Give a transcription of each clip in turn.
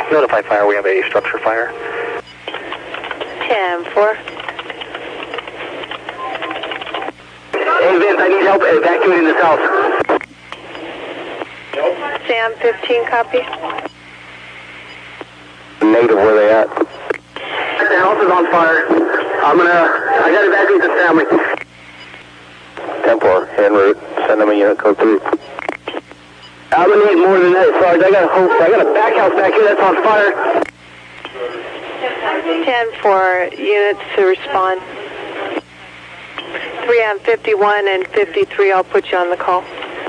Notify fire, we have a structure fire. 10-4. Hey Vince, I need help evacuating this house. Sam 15, copy. Native, where they at? The house is on fire. I gotta evacuate the family. 10-4, en route. Send them a unit code 3. I'm gonna need more than that, Sarge. I got a back house back here that's on fire. 10-4, units to respond. 3 on 51 and 53, I'll put you on the call.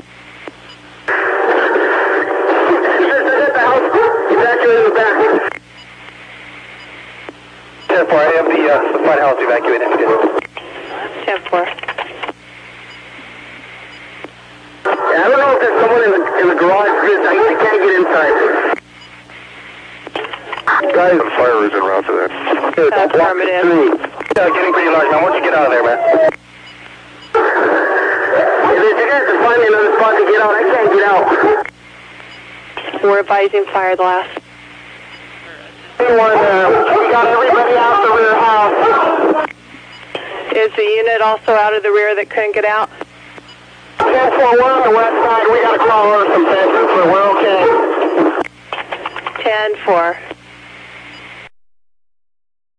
Evacuating the back. 10-4, I have the front house evacuated. 10-4. I don't know if there's someone in the garage. I can't get inside. Guys, the fire is en route to there. Affirmative. Getting pretty large, man. Why don't you get out of there, man? If you guys can find me another spot to get out, I can't get out. We're advising fire blast. We got everybody out the rear house. Is the unit also out of the rear that couldn't get out? 10-4, we're on the west side. We got to crawl over some fences, but we're okay. 10-4.